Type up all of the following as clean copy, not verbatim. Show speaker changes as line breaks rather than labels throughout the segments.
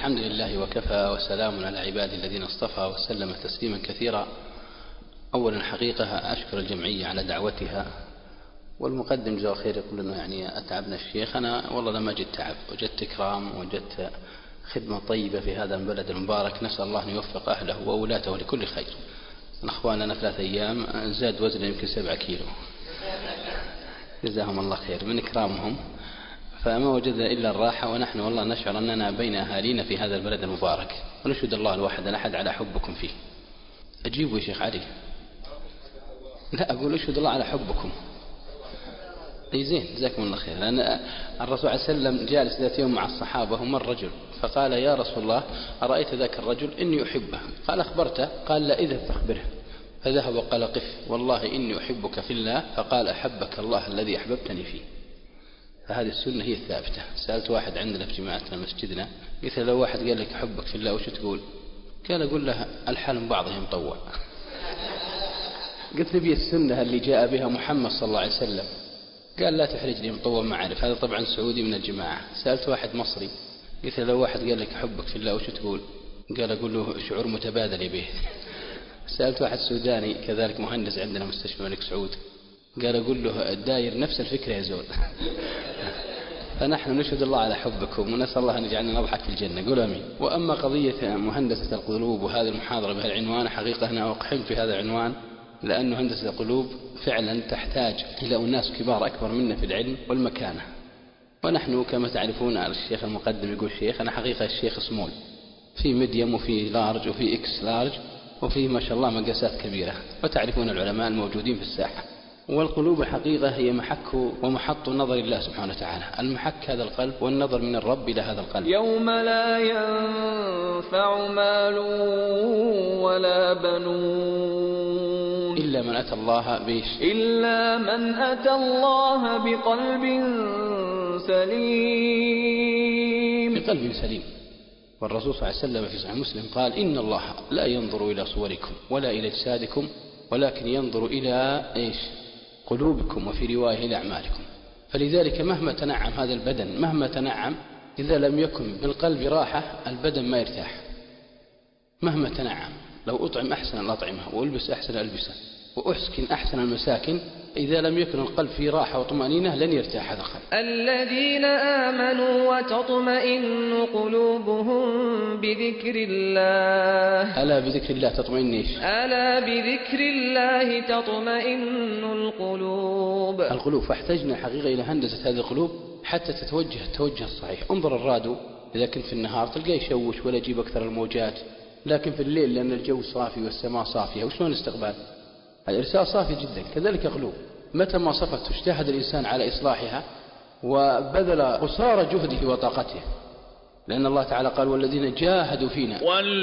الحمد لله وكفى وسلام على عباد الذين اصطفى وسلم تسليما كثيرا. أولا حقيقة أشكر الجمعية على دعوتها، والمقدم جزاه خير يقول أنه يعني أتعبنا الشيخ. أنا والله لما جدت تعب، وجدت إكرام، وجدت خدمة طيبة في هذا البلد المبارك. نسأل الله أن يوفق أهله وأولاته لكل خير. الأخوان لنا 3 أيام زاد وزنه يمكن 7 كيلو، جزاهم الله خير من إكرامهم، فما وجدنا إلا الراحة. ونحن والله نشعر أننا بين أهالينا في هذا البلد المبارك، ونشهد الله الواحد الأحد على حبكم فيه. أجيبوا يا شيخ علي. لا أقول أشهد الله على حبكم. أي زين، جزاكم الله خير. لأن الرسول عليه وسلم جالس ذات يوم مع الصحابة ومر رجل فقال يا رسول الله أرأيت ذاك الرجل إني أحبه؟ قال أخبرته؟ قال لا إذا فأخبره. فذهب وقال قف والله إني أحبك في الله. فقال أحبك الله الذي أحببتني فيه. فهذه السنة هي الثابتة. سألت واحد عندنا في جماعتنا مسجدنا، قلت لو واحد قال لك أحبك في الله وش تقول؟ قال أقول له الحال من بعضهم مطوع. قلت نبي السنة اللي جاء بها محمد صلى الله عليه وسلم. قال لا تحرجني مطوع ما أعرف. هذا طبعا سعودي من الجماعة. سألت واحد مصري قلت لو واحد قال لك أحبك في الله وش تقول؟ قال أقول له شعور متبادل به. سألت واحد سوداني كذلك مهندس عندنا مستشفى الملك سعود، قال أقول له الداير نفس الفكرة يا زول. فنحن نشهد الله على حبكم ونسأل الله أن يجعلنا نضحك في الجنة، قول أمين. وأما قضية مهندسة القلوب وهذه المحاضرة بهالعنوان، حقيقة أنا أقحم في هذا العنوان، لأن هندسة القلوب فعلا تحتاج إلى أناس كبار أكبر منا في العلم والمكانة. ونحن كما تعرفون الشيخ المقدم يقول شيخ، أنا حقيقة الشيخ سمول، في ميديوم وفي لارج وفي إكس لارج وفي ما شاء الله مقاسات كبيرة، وتعرفون العلماء الموجودين في الساحة. والقلوب الحقيقة هي محك ومحط نظر الله سبحانه وتعالى. المحك هذا القلب، والنظر من الرب إلى هذا القلب.
يوم لا ينفع مال ولا بنون
إلا من أتى الله بإيش؟
إلا من أتى الله بقلب سليم.
بقلب سليم. والرسول صلى الله عليه وسلم في صحيح مسلم قال إن الله لا ينظر إلى صوركم ولا إلى أجسادكم ولكن ينظر إلى إيش؟ قلوبكم، وفي رواية إلى أعمالكم. فلذلك مهما تنعم هذا البدن، مهما تنعم، إذا لم يكن بالقلب راحة البدن ما يرتاح. مهما تنعم، لو أطعم أحسن الأطعمة وألبس أحسن الألبسة وأسكن أحسن المساكن، إذا لم يكن القلب فيه راحة وطمأنينة لن يرتاح هذا القلب.
الذين آمنوا وتطمئن قلوبهم بذكر الله.
ألا بذكر الله تطمئن إيش؟
ألا بذكر الله تطمئن القلوب.
القلوب. فاحتجنا حقيقة إلى هندسة هذه القلوب حتى تتوجه التوجه الصحيح. انظر الراديو إذا كنت في النهار تلقاه يشوش ولا يجيب أكثر الموجات، لكن في الليل لأن الجو صافي والسماء صافية وشلون الاستقبال؟ الإرسال صافي جدا. كذلك قلوب متى ما صفت واجتهد الإنسان على إصلاحها وبذل قصارى جهده وطاقته، لأن الله تعالى قال والذين جاهدوا فينا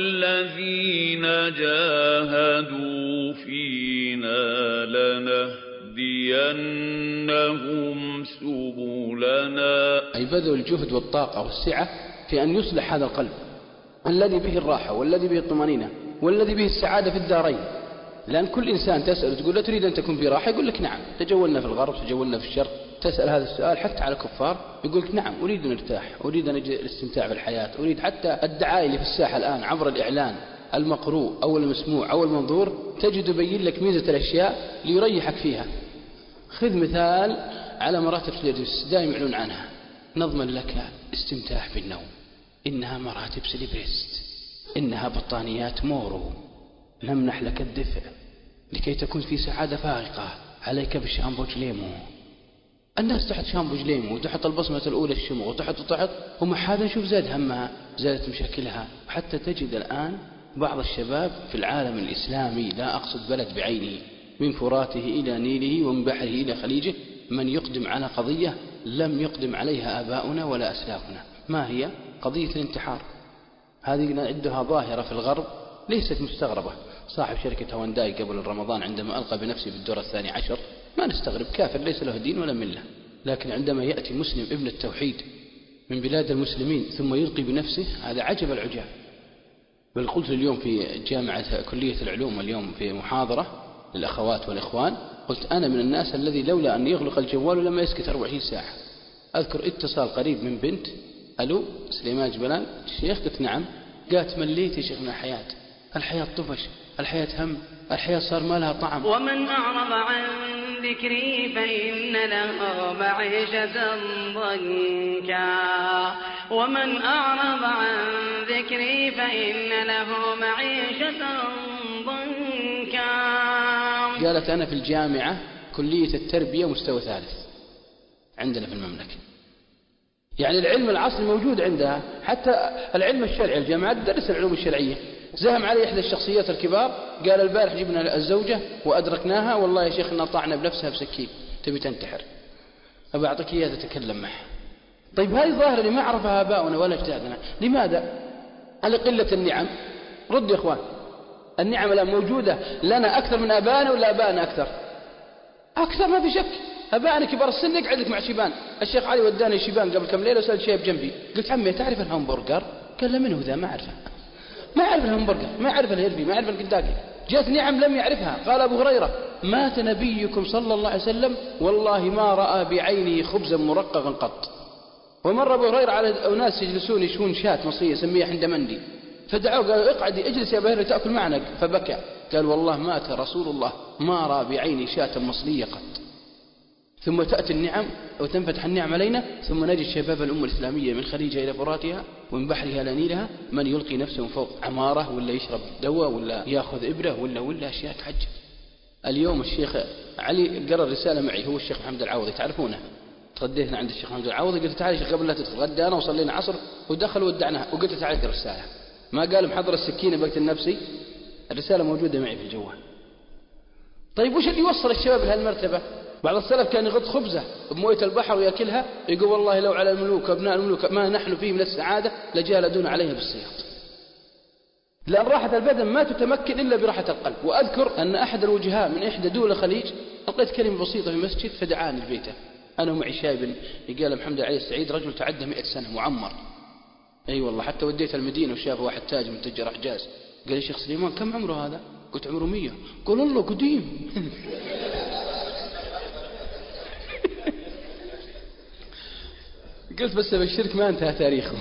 لنهدينهم سبلنا،
أي بذل الجهد والطاقة والسعة في أن يصلح هذا القلب الذي به الراحة والذي به الطمأنينة والذي به السعادة في الدارين. لأن كل إنسان تسأل تقول لا تريد أن تكون في راحة، يقول لك نعم. تجولنا في الغرب تجولنا في الشرق، تسأل هذا السؤال حتى على الكفار يقول لك نعم أريد أن ارتاح، أريد أن الاستمتاع بالحياة، أريد. حتى الدعاية اللي في الساحة الآن عبر الإعلان المقروء أو المسموع أو المنظور تجد يبين لك ميزة الأشياء ليريحك فيها. خذ مثال على مراتب سليبريس دائما يعلن عنها، نضمن لك استمتاع بالنوم، إنها مراتب سليبريست، إنها بطانيات مورو، نمنح لك الدفء لكي تكون في سعادة فائقة، عليك بشامبو جليمو. الناس تحت شامبو جليمو وتحت البصمة الأولى الشموع وتحت وما حدا نشوف زاد همها زادت مشاكلها. وحتى تجد الآن بعض الشباب في العالم الإسلامي، لا أقصد بلد بعينه، من فراته إلى نيله ومن بحره إلى خليجه، من يقدم على قضية لم يقدم عليها آباؤنا ولا أسلافنا. ما هي؟ قضية الانتحار. هذه نعدها ظاهرة في الغرب ليست مستغربة. صاحب شركة هونداي قبل رمضان عندما ألقى بنفسه بالدور 12 ما نستغرب، كافر ليس له دين ولا ملة. لكن عندما يأتي مسلم ابن التوحيد من بلاد المسلمين ثم يلقي بنفسه، هذا عجب العجاب. بل قلت اليوم في جامعة كلية العلوم اليوم في محاضرة للأخوات والإخوان، قلت أنا من الناس الذي لولا أن يغلق الجوال لما يسكت 24 ساعة. أذكر اتصال قريب من بنت ألو سليمان جبلان الشيخ؟ قلت نعم. قالت مليت يا شيخ من الحياة طفش، الحياة هم، الحياة صار ما لها طعم.
ومن أعرض عن ذكري فإن له معيشة ضنكا. ومن أعرض عن ذكري فإن له معيشة ضنكا.
قالت أنا في الجامعة كلية التربية مستوى ثالث عندنا في المملكة. يعني العلم العصري موجود عندها، حتى العلم الشرعي الجامعات تدرس العلوم الشرعية. زهم علي إحدى الشخصيات الكبار قال البارح جبنا الزوجة وأدركناها والله يا شيخ إنها طعنة بنفسها بسكين تبي تنتحر، أبى أعطيك إياها تتكلم معها. طيب هاي ظاهرة اللي ما عرفها آباؤنا ولا أجدادنا. لماذا؟ على قلة النعم. رد يا إخوان، النعم الآن موجودة لنا أكثر من آبائنا ولا آبائنا أكثر؟ أكثر ما في شك. أبائنا كبار السن يقعد لك مع شيبان. الشيخ علي وداني شيبان قبل كم ليلة وسأل شيب جنبي، قلت عمي تعرف الهمبرجر؟ قال له منه ذا؟ ما أعرفه، ما أعرف الهمبرجر، ما أعرف الهربي، ما أعرف الكنتاكي. جاءت نعم لم يعرفها. قال أبو هريرة مات نبيكم صلى الله عليه وسلم والله ما رأى بعينه خبزا مرققا قط. ومر أبو هريرة على أناس يجلسون يشون شاة مصرية سميها حندمندي، فدعوه قالوا اقعدي اجلس يا أبو هريرة تأكل معنا، فبكى قال والله مات رسول الله ما رأى بعيني شاة مصرية قط. ثم تأتي النعم وتنفتح النعم علينا، ثم نجد شباب الأمة الإسلامية من خليجها إلى فراتها ومن بحرها إلى نيلها من يلقي نفسه فوق عمارة ولا يشرب دواء ولا يأخذ إبرة ولا أشياء تعجب. اليوم الشيخ علي قرأ رسالة معي، هو الشيخ محمد العوضي تعرفونه، تغدينا عند الشيخ محمد العوضي، قلت تعال يا شيخ قبل لا تتغدى أنا وصلينا عصر ودخل ودعناها، وقلت تعال اقرأ الرسالة. ما قال محضر السكينة بقتل نفسي، الرسالة موجودة معي في الجوال. طيب وش اللي يوصل الشباب لهالمرتبة؟ بعض السلف كان يغط خبزه بموية البحر ويأكلها، يقول والله لو على الملوك أبناء الملوك ما نحن فيه من السعادة لجالدون عليها بالسياط. لأن راحة البدن ما تتمكن إلا براحة القلب. وأذكر أن أحد الوجهاء من إحدى دول الخليج ألقيت كلمة بسيطة في مسجد فدعاني لبيته، أنا ومعي شايب قال محمد علي السعيد رجل تعدى 100 سنة معمر. أي والله حتى وديت المدينة وشاف واحد تاج من تجار حجاز، قال لي شيخ سليمان كم عمره هذا؟ قلت عمره 100. قال الله قديم. قلت بس بالشرك ما انتهى تاريخه.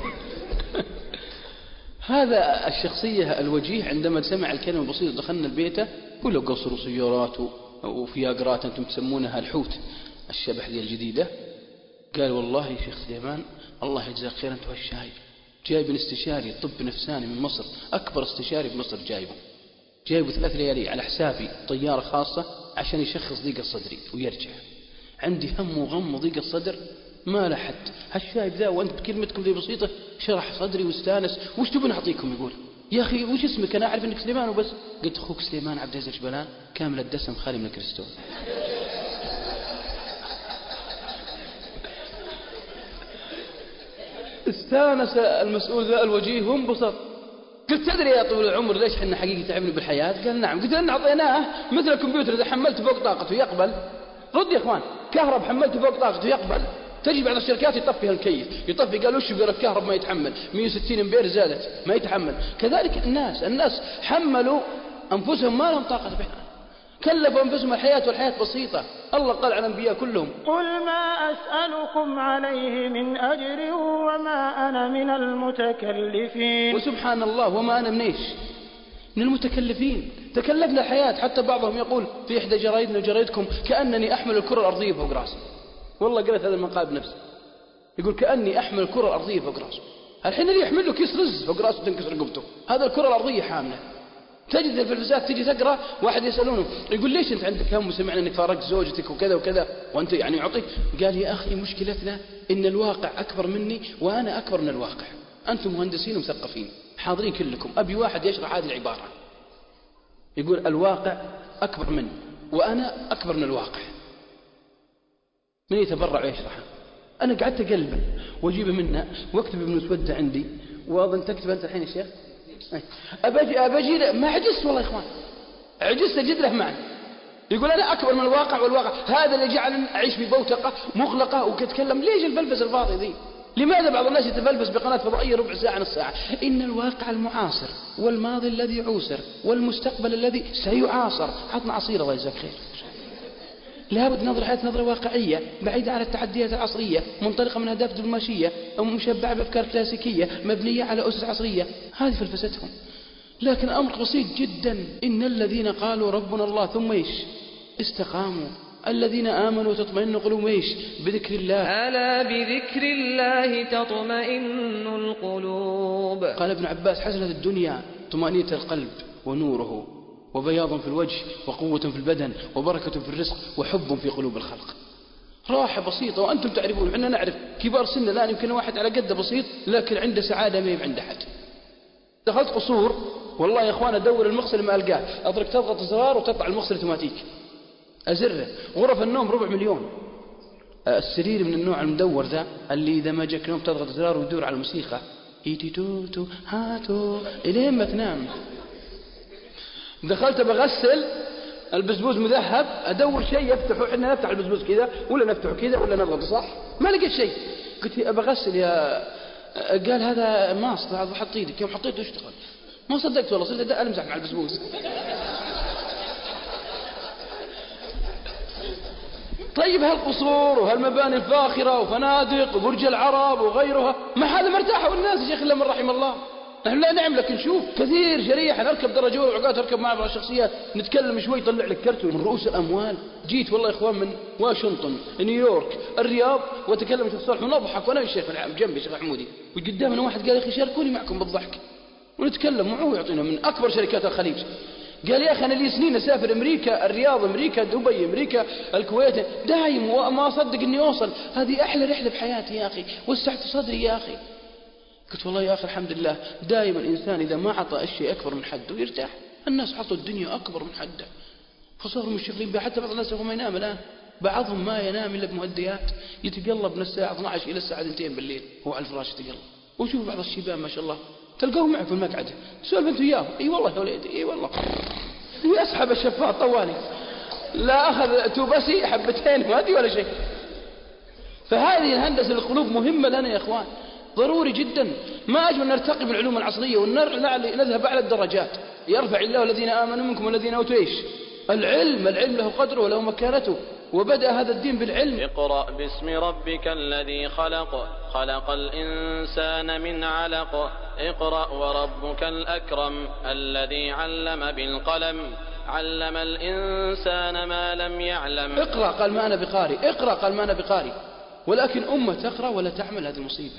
هذا الشخصية الوجيه عندما سمع الكلمة البسيطة دخلنا البيت ولا قصر وسيارات وفياقرات أنتم تسمونها الحوت الشبح دي الجديدة، قال والله يا شيخ سليمان الله يجزاك خير أنت والشايب جايب استشاري طب نفساني من مصر، أكبر استشاري في مصر جايبه 3 ليالي على حسابي طيارة خاصة عشان يشخص ضيق الصدري ويرجع. عندي هم وغم وضيق الصدر ما لحد. هالشايب ذا وأنت بكلمتكم ذي بسيطة شرح صدري واستانس. وش تبون أعطيكم؟ يقول يا أخي وش اسمك؟ أنا أعرف أنك سليمان وبس. قلت أخوك سليمان عبد العزيز جبلان كامل الدسم خالي من الكريستون. استانس المسؤول ذا الوجيه وانبسط. قلت تدري يا طويل العمر ليش حنا حقيقة تعبني بالحياة؟ قال نعم. قلت لأن أعطيناه مثل الكمبيوتر إذا حملته فوق طاقته يقبل. رد يا إخوان، كهرب حملته فوق طاقته يقبل. تجي بعض الشركات يطفي الكيف، يطفي قالوا وش يقول الكهرب ما يتحمل 160 امبير زادت ما يتحمل. كذلك الناس حملوا أنفسهم ما لهم طاقة بها، كلفوا أنفسهم الحياة والحياة بسيطة. الله قال عن الأنبياء كلهم
قل ما أسألكم عليه من أجر وما أنا من المتكلفين.
وسبحان الله وما أنا من إيش؟ من المتكلفين. تكلفنا الحياة. حتى بعضهم يقول في إحدى جرايدنا وجرايدكم كأنني أحمل الكرة الأرضية فوق راسي. والله قلت هذا المقال بنفسي، يقول كأني أحمل الكرة الأرضية فوق راسه. الحين اللي يحمل له كيس رز فوق راسه تنكسر رقبته، هذا الكرة الأرضية حاملة. تجد الفلسفات تجي تقرأ واحد يسألونه يقول ليش أنت عندك هم وسمعنا أنك فارقت زوجتك وكذا وكذا وأنت يعني يعطيك. قال يا أخي مشكلتنا إن الواقع أكبر مني وأنا أكبر من الواقع. أنتم مهندسين ومثقفين حاضرين كلكم، أبي واحد يشرح هذه العبارة. يقول الواقع أكبر مني وأنا أكبر من الواقع. من يتبرع ويشرحها؟ أنا قعدت أقلبه وأجيبه منه واكتب بمسودة عندي. وأظن تكتب أنت الحين يا شيخ. أبجي ما عجزت والله يا إخوان، عجزت أجد له معنى. يقول أنا أكبر من الواقع والواقع هذا اللي جعلني أعيش ببوتقة مغلقة وكتكلم. ليش الفلفس الفاضي ذي؟ لماذا بعض الناس يتفلفس بقناة فضائية ربع ساعة نص ساعة؟ إن الواقع المعاصر والماضي الذي عوسر والمستقبل الذي سيعاصر. عطنا عصير الله يجزاك خير. لابد نظرة حياة نظرة واقعية بعيدة عن التحديات العصرية، منطلقة من أهداف دبلوماسية أو مشبعة بأفكار كلاسيكية مبنية على أسس عصرية. هذه فلسفتهم. لكن أمر بسيط جدا، إن الذين قالوا ربنا الله ثم إيش استقاموا الذين آمنوا تطمئن قلوبهم إيش بذكر الله،
ألا بذكر الله تطمئن القلوب.
قال ابن عباس حسنة الدنيا طمأنينة القلب ونوره وبياض في الوجه وقوة في البدن وبركة في الرزق وحب في قلوب الخلق. راحة بسيطة وأنتم تعرفون، وحنا نعرف كبار سن الآن يمكن واحد على قد بسيط لكن عنده سعادة ما عند أحد. دخلت قصور والله يا أخوان أدور المغسل ما ألقاه، أدرك تضغط زرار وتطلع المغسل اوتوماتيك أزره. غرف النوم 400,000. السرير من النوع المدور ذا اللي إذا ما جاك نوم تضغط زرار ويدور على الموسيقى إيتي توتو هاتو إلين ما تنام. دخلت بغسل البزبوز مذهب، أدور شيء يفتحه، إحنا نفتح البزبوز كذا ولا نفتحه كذا ولا نضغط صح، ما لقيت شيء. قلت بغسل يا، قال هذا ماص حط ايدك، يوم حطيته اشتغل. ما صدقت والله، صرت ألمزح مع البزبوز. طيب هالقصور وهالمباني الفاخرة وفنادق وبرج العرب وغيرها ما هذا مرتاحة الناس يا شيخ إلا من رحم الله. نحن لا نعم، لكن شوف كثير شريحة نركب درجة أولى وعقات أركب مع بعض الشخصيات نتكلم شوي يطلع لك كرت من رؤوس الأموال. جيت والله يا إخوان من واشنطن نيويورك الرياض وتكلم شيخ صالح ونضحك وأنا الشيخ جنبي شيخ حمودي وقدامنا واحد قال يا أخي شاركوني معكم بالضحك ونتكلم معه يعطينا من أكبر شركات الخليج. قال يا أخي أنا لي سنين أسافر أمريكا الرياض أمريكا دبي أمريكا الكويت دايم وما أصدق إني أوصل، هذه أحلى رحلة بحياتي يا أخي، وسعت صدري يا أخي. قلت والله يا أخي الحمد لله، دائما الإنسان إذا ما عطى الشيء أكبر من حده يرتاح. الناس حطوا الدنيا أكبر من حده فصاروا مشغلين بها. حتى بعض الناس ما ينام الآن، بعضهم ما ينام إلا بمهدئات، يتقلب من الساعة 12 إلى الساعة 2 بالليل هو على الفراش يتقلب. وشوف بعض الشباب ما شاء الله تلقاهم معك في المقعدة سولف أنت وياه، إي والله يا وليدي إي والله، يسحب الشفاط طوالي لا أخذ توبسي حبتين ما أدري ولا شيء. فهذه الهندسة القلوب مهمة لنا يا إخوان، ضروري جدا. ما أجل نرتقي بالعلوم العصرية ونذهب أعلى الدرجات. يرفع الله الذين آمنوا منكم والذين أوتوا إيش العلم له قدره وله مكانته، وبدأ هذا الدين بالعلم.
اقرأ باسم ربك الذي خلق، خلق الإنسان من علق، اقرأ وربك الأكرم الذي علم بالقلم، علم الإنسان ما لم يعلم.
اقرأ قال ما أنا بقارئ، اقرأ قال ما أنا بقارئ. ولكن أمة تقرأ ولا تعمل هذه مصيبة.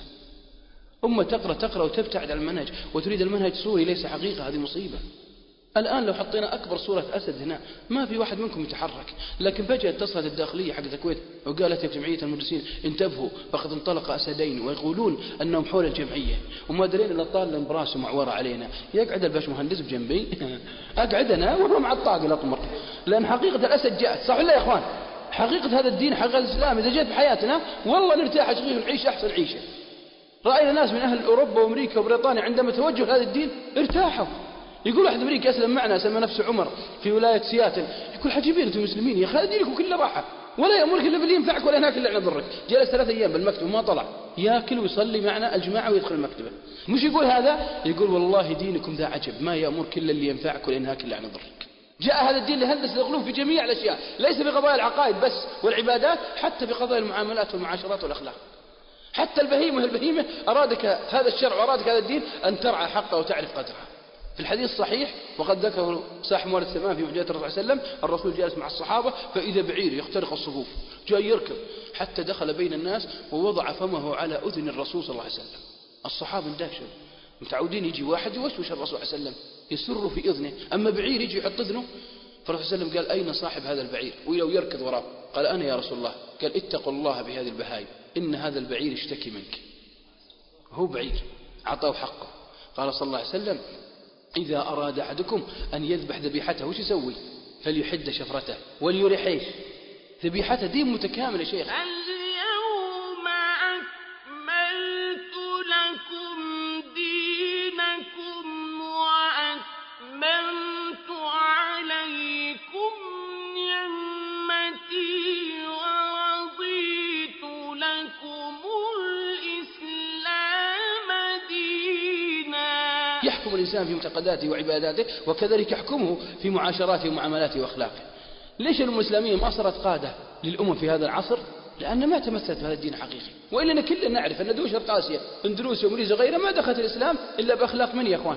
أمة تقرأ وتبتعد عن المنهج وتريد المنهج صوري ليس حقيقة، هذه مصيبة. الآن لو حطينا أكبر صورة أسد هنا ما في واحد منكم يتحرك، لكن فجأة اتصلت الداخلية حق الكويت وقالت يا جمعية المدرسين انتبهوا فقد انطلق أسدين ويقولون أنهم حول الجمعية، وما درينا إلا طال براسه معورة علينا. يقعد الباش مهندس بجنبي أقعد أنا وهو مع الطاقة الأطمر، لأن حقيقة الأسد جاءت. صح ولا يا إخوان؟ حقيقة هذا الدين حقيقة الإسلام إذا جاءت بحياتنا والله نرتاح شغيل ونعيش أحسن عيشة. رأينا ناس من أهل أوروبا وأمريكا وبريطانيا عندما توجهوا هذا الدين ارتاحوا. يقول واحد أمريكي أسلم معنا سمى نفسه عمر في ولاية سياتل، يقول حجيبين أنتم مسلمين يا أخي دينكم كله راحة ولا يأمرك إلا باللي ينفعك ولا ينهاك إلا عن ضرك. جلس 3 أيام بالمكتب وما طلع، يأكل ويصلي معنا الجماعة ويدخل المكتبة. مش يقول هذا، يقول والله دينكم ذا عجب ما يأمرك إلا اللي ينفعك ولا ينهاك إلا عن ضرك. جاء هذا الدين لهندسة القلوب في جميع الأشياء، ليس بقضايا العقائد بس والعبادات، حتى بقضايا المعاملات والمعاشرات والأخلاق. حتى البهيمة أرادك هذا الشرع وأرادك هذا الدين أن ترعى حقه وتعرف قدرها. في الحديث الصحيح وقد ذكر صاحب موارد السماء في معجزات الرسول صلى الله عليه وسلم، الرسول جالس مع الصحابة فإذا بعير يخترق الصفوف جاء يركض حتى دخل بين الناس ووضع فمه على أذن الرسول صلى الله عليه وسلم. الصحابة اندهشوا، متعودين يجي واحد يوشوش الرسول صلى الله عليه وسلم يسر في إذنه، أما بعير يجي يحط إذنه. فالرسول صلى الله عليه وسلم قال أين صاحب هذا البعير ولو يركض وراه؟ قال أنا يا رسول الله. قال اتقوا الله بهذه البهائم إن هذا البعير يشتكي منك. هو بعير أعطاه حقه. قال صلى الله عليه وسلم إذا أراد أحدكم أن يذبح ذبيحته وش يسوي؟ فليحد شفرته وليريح ايش؟ ذبيحته. دين متكامل يا شيخ.
اليوم أكملت لكم دينكم وأتممت عليكم نعمتي ورضيت لكم الإسلام دينا.
يحكم الإنسان في معتقداته وعباداته وكذلك يحكمه في معاشراته ومعاملاته وأخلاقه. ليش المسلمين ما صارت قادة للأمم في هذا العصر؟ لأن ما تمثلت بهذا الدين حقيقي. وإننا كلنا نعرف أن دول شرق آسيا اندونيسيا وماليزيا وغيرها ما دخلت الإسلام إلا بأخلاق من يا أخوان؟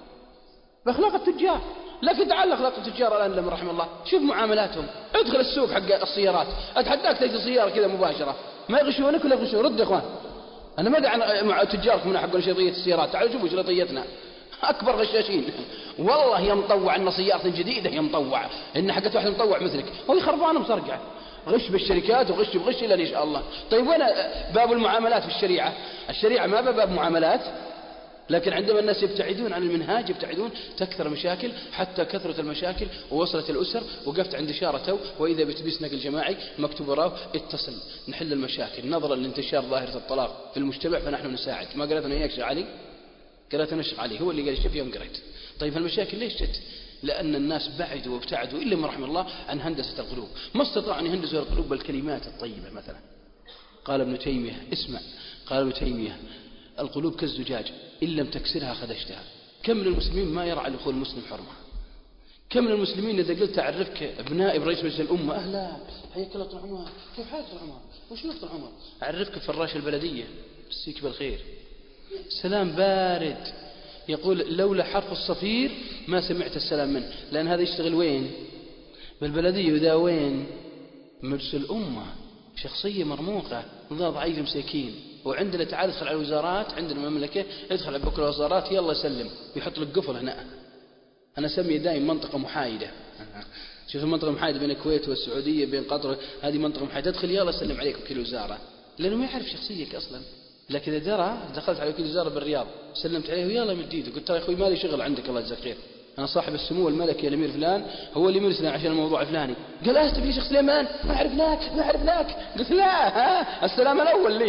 بأخلاق التجار. لكن تعال أخلاق التجار الآن لما رحم الله، شوف معاملاتهم. ادخل السوق حق السيارات، أتحداك تجد سيارة كذا مباشرة، ما يغشونك ولا يغشون. رد يا أخوان، أنا ما أدعي مع تجاركم من حقون شريطية السيارات، تعالوا شوفوا شريطيتنا أكبر غشاشين. والله يا مطوع إن سيارة جديدة يا مطوع إن حقت واحد مطوع مثلك، وهي خربانة مصرقعة. غش بالشركات وغش بغش إلا إن شاء الله. طيب وين باب المعاملات في الشريعة؟ الشريعة ما باب معاملات. لكن عندما الناس يبتعدون عن المنهاج يبتعدون، تكثر مشاكل، حتى كثرت المشاكل ووصلت الأسر. وقفت عند إشارة وإذا بتبيس نقل جماعي مكتوب وراه اتصل نحل المشاكل. نظرا لانتشار ظاهرة الطلاق في المجتمع فنحن نساعد. ما قالت أنا إياك علي؟ قالت أنا علي، هو اللي قال شوف يوم قريت. طيب المشاكل ليش جت؟ لأن الناس بعدوا وابتعدوا إلا ما رحم الله عن هندسة القلوب. ما استطاعوا أن يهندسوا القلوب بالكلمات الطيبة. مثلا قال ابن تيمية، اسمع، قال ابن تيمية القلوب كالزجاج إن لم تكسرها خدشتها. كم من المسلمين ما يرعى لأخوه المسلم حرمة؟ كم من المسلمين إذا قلت أعرفك بنائب رئيس مجلس الأمة، أهلا حياك الله طول عمر، كيف حالك طول عمر، وشو طول عمر، أعرفك فراش البلدية مسيك بالخير، سلام بارد، يقول لولا حرف الصفير ما سمعت السلام منه. لأن هذا يشتغل وين؟ بالبلدية. وذا وين؟ مجلس الأمة، شخصية مرموقة، نظام ضعيف مساكين. وعندنا تعال ادخل على الوزارات، عندنا المملكة ادخل على بكل الوزارات يلا سلم، ويحط لك قفل هنا. أنا أسميه دائما منطقة محايدة. شوف المنطقة المحايدة بين الكويت والسعودية بين قطر، هذه منطقة محايدة. ادخل يلا سلم عليك وكيل وزارة، لأنه ما يعرف شخصيتك أصلا. لكن إذا درى دخلت على وكيل وزارة بالرياض سلمت عليه ويلا مديده، قلت ترى يا أخوي مالي شغل عندك الله يجزاك خير، أنا صاحب السمو الملكي الأمير فلان هو اللي مرسلنا عشان الموضوع الفلاني. قال أستاذ في شيخ سليمان ما عرفناك. قلت لا، السلام الأول لي،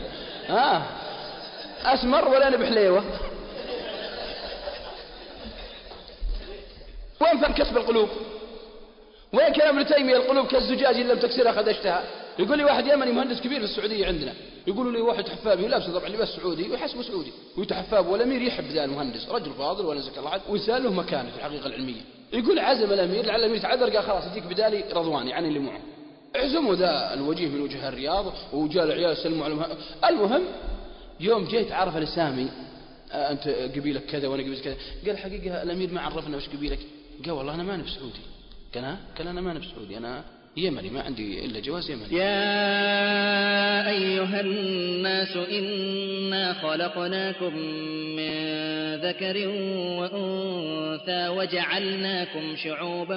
أسمر ولا أنا بحليوة. وين فهم كسب القلوب؟ وين كلام ابن تيمية القلوب كالزجاج إن لم تكسرها خدشتها؟ يقول لي واحد يمني مهندس كبير في السعودية عندنا، يقولوا لي واحد حفاب يلابس طبعا لباس سعودي ويحسبه سعودي ويتحفاب، والأمير يحب ذا المهندس رجل فاضل ونزك الله عاد ويسأل له مكانه في الحقيقة العلمية. يقول عزم الأمير لعل الأمير يتعذر، قال خلاص يجيك بدالي رضوان يعني اللي معه، اعزموا ذا الوجيه من وجه الرياض وجاء العيال سلموا على المهم يوم جيت عرف الاسامي، أنت قبيلك كذا وأنا قبيلك كذا. قال حقيقة الأمير ما عرفنا وش قبيلك. قال والله أنا ما أنا بسعودي. قال أنا ما أنا بسعودي، أنا يمني ما عندي إلا جواز يمني.
يا أيها الناس إنا خلقناكم من ذكر وأنثى وجعلناكم شعوبا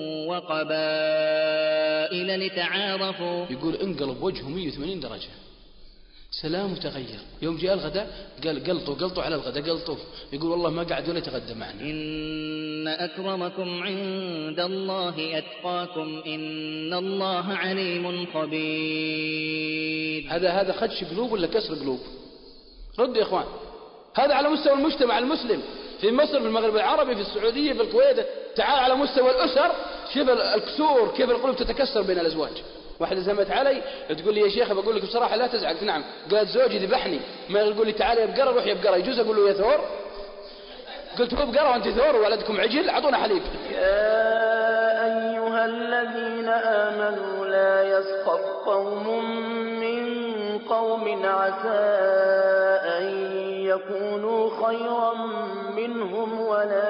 وقبائل لتعارفوا.
يقول انقلب وجهه 180 درجة، سلام وتغير. يوم جاء الغداء قال قلطوا على الغداء قلطوا. يقول والله ما قعد ولا يتغدى معنا.
إن أكرمكم عند الله أتقاكم إن الله عليم خبير.
هذا خدش قلوب ولا كسر قلوب؟ رد يا إخوان. هذا على مستوى المجتمع المسلم في مصر، في المغرب العربي، في السعودية، في الكويت. تعال على مستوى الأسر، شوف الكسور كيف القلوب تتكسر بين الأزواج. واحدة زمت علي تقول لي يا شيخ بقول لك بصراحة لا تزعل. نعم. قالت زوجي ذبحني، ما يقول لي تعال يا بقرة روح يا بقرة، يجوز أقول له يا ثور؟ قلت هو بقرة وأنت ثور وولدكم عجل، أعطونا حليب.
يا أيها الذين آمنوا لا يسخر قوم من قوم عسى أن يكونوا خيرا منهم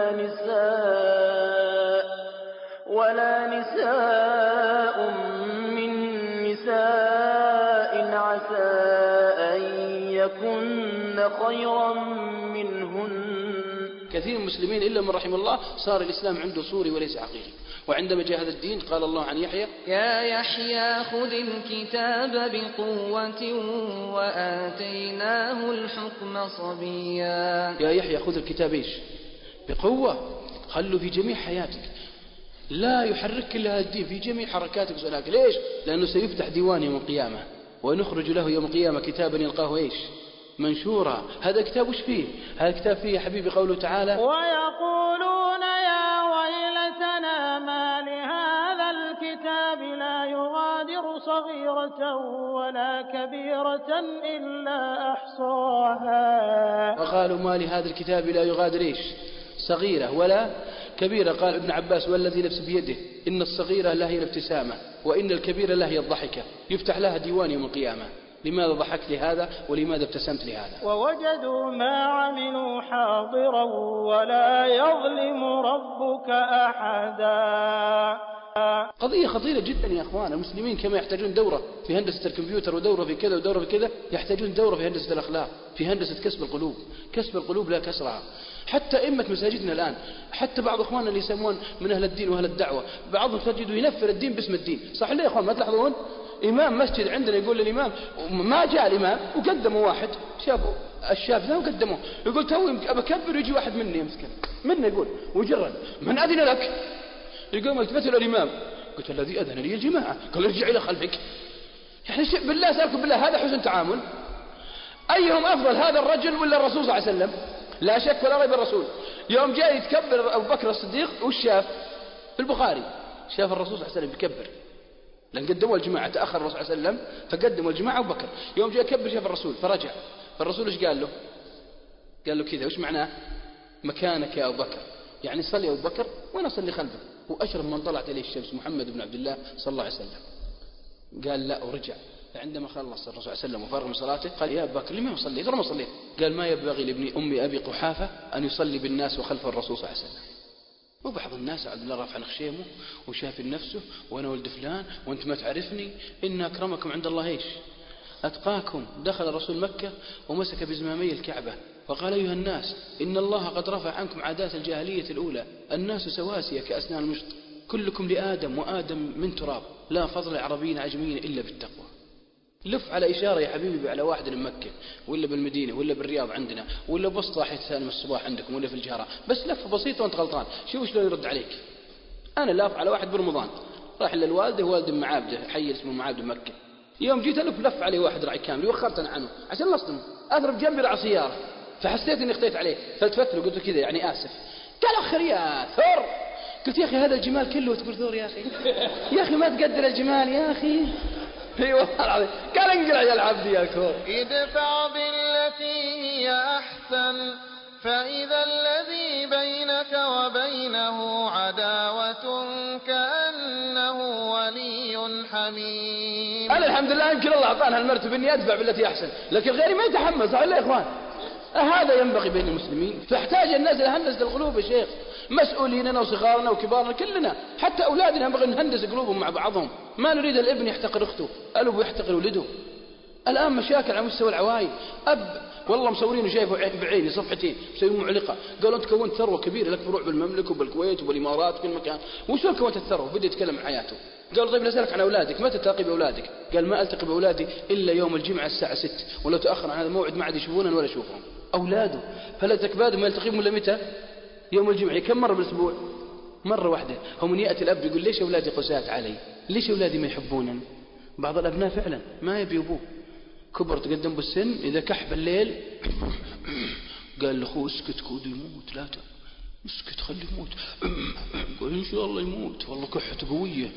ولا نساء من نساء عسى أن يكن خيرا منهن.
كثير من المسلمين إلا من رحم الله صار الإسلام عنده صوري وليس حقيقي. وعندما جاء هذا الدين قال الله عن يحيى
يا يحيى خذ الكتاب بقوة وآتيناه الحكم صبيا.
يا يحيى خذ الكتاب إيش؟ بقوة. خلوا في جميع حياتك، لا يحرك إلا هذا الدين في جميع حركاتك وسلوكك. ليش؟ لأنه سيفتح ديوان يوم القيامة ونخرج له يوم القيامة كتابا يلقاه إيش؟ منشورا. هذا الكتاب وش فيه؟ هذا الكتاب فيه يا حبيبي قوله تعالى
ويقولون يا ويلتنا ما لهذا الكتاب لا يغادر صغيرة ولا كبيرة إلا أحصاها.
وقالوا ما لهذا الكتاب لا يغادر إيش؟ صغيرة ولا كبيرة قال ابن عباس والذي نفس بيده إن الصغيرة لا هي الابتسامة وإن الكبيرة لا هي الضحكة يفتح لها ديوان يوم القيامة. لماذا ضحكت لهذا ولماذا ابتسمت لهذا؟
ووجدوا ما عملوا حاضرا ولا يظلم ربك أحدا.
قضية خطيرة جدا يا أخوان. المسلمين كما يحتاجون دورة في هندسة الكمبيوتر ودورة في كذا ودورة في كذا، يحتاجون دورة في هندسة الأخلاق، في هندسة كسب القلوب. كسب القلوب لا كسرها. حتى أئمة مساجدنا الآن، حتى بعض أخواننا اللي يسمون من أهل الدين وأهل الدعوة، بعضهم تجده ينفر الدين باسم الدين. صح ليه يا أخوان؟ ما تلاحظون؟ إمام مسجد عندنا يقول للإمام، ما جاء الإمام وقدموا واحد شافوا الشاب ذا وقدموه، يقول توي أبكبر ويجي واحد مني يمسكن منا يقول وجرا من أذن لك؟ يقول التفت إلى الإمام قلت الذي أذن لي الجماعة. قال ارجع إلى خلفك. يعني بالله سألكم بالله هذا حسن تعامل؟ أيهم أفضل هذا الرجل ولا الرسول صلى الله عليه وسلم؟ لا شك ولا ريب الرسول. يوم جاء يتكبر أبو بكر الصديق وش شاف؟ في البخاري شاف الرسول صلى الله عليه وسلم يكبر، لأن قدموا الجماعة، تأخر الرسول صلى الله عليه وسلم فقدموا الجماعة أبو بكر. يوم جاء يكبر شاف الرسول فرجع، فالرسول إيش قال له؟ قال له كذا. وش معناه؟ مكانك يا أبو بكر، يعني صلي يا أبو بكر وأنا أصلي خلفك. وأشرف من طلعت إليه الشمس محمد بن عبد الله صلى الله عليه وسلم. قال لا ورجع. فعندما خلص الرسول صلى الله عليه وسلم وفرغ من صلاته قال يا أبو بكر لما يصلي؟ ترى ما صليت. قال ما ينبغي لابن أم أبي قحافة أن يصلي بالناس وخلف الرسول صلى الله عليه وسلم. وبعض الناس عبد الله رافع خشيمه وشاف نفسه وأنا ولد فلان وأنت ما تعرفني، إن أكرمكم عند الله إيش؟ أتقاكم. دخل الرسول مكة ومسك بزمامي الكعبة فقال أيها الناس إن الله قد رفع عنكم عادات الجاهلية الأولى، الناس سواسية كأسنان المشط، كلكم لآدم وآدم من تراب، لا فضل عربيين عجميين إلا بالتقوى. لف على إشارة يا حبيبي على واحد من مكة ولا بالمدينة ولا بالرياض عندنا ولا بسطة حيث ثاني من الصباح عندكم ولا في الجهراء، بس لفة بسيطة وانت غلطان. شوف شلون يرد عليك. أنا لاف على واحد برمضان راح للوالده ووالد معابده حي اسمه معابد مكة. يوم جيت لف عليه واحد راعي كامل وخرت أنا عنه عشان نصدمه، أضرب جنبي رع سيارة فحسيت إني اخطيت عليه فالتفت له قلت له كذا يعني آسف. قال أخر يا ثور. قلت يا أخي هذا الجمال كله وتقول ثور يا أخي؟ يا أخي ما تقدر الجمال يا أخي. اي والله العظيم. قال انقلع يا العبد يا كور.
ادفع بالتي هي أحسن فإذا الذي بينك وبينه عداوة كأنه ولي حميم.
أنا الحمد لله يمكن الله أعطانا المرتبة إني أدفع بالتي أحسن، لكن غيري ما يتحمل. صح ولا يا إخوان؟ هذا ينبغي بين المسلمين. فاحتاج الناس إلى هندسة القلوب يا شيخ، مسؤوليننا وصغارنا وكبارنا كلنا، حتى أولادنا ينبغي نهندس قلوبهم مع بعضهم. ما نريد الابن يحتقر أخته، الأب يحتقر ولده. الآن مشاكل على مستوى العوائل. أب والله مصورينه شايفه بعيني صفحتين مسوي معلقة، قالوا أنت كونت ثروة كبيرة لك فروع بالمملكة وبالكويت وبالإمارات وكل مكان، وشو كونت الثروة؟ بدأ يتكلم عن حياته. قال طيب نسألك عن أولادك، متى تلتقي بأولادك؟ قال ما ألتقي بأولادي إلا يوم الجمعة الساعة 6، ولو تأخر عن هذا الموعد ما عاد يشوفوننا ولا أشوفهم. أولاده فلا تكبادهم يلتقيهم إلا متى؟ يوم الجمعة. كم مرة بالأسبوع؟ مرة واحدة. هم من يأتي الأب يقول ليش أولادي قساة علي؟ ليش أولادي ما يحبونني؟ بعض الأبناء فعلا ما يبي أبوه، كبر تقدم بالسن إذا كح بالليل قال لأخوه اسكت كود يموت، لا اسكت خليه يموت. قال إن شاء الله يموت والله كحته قوية.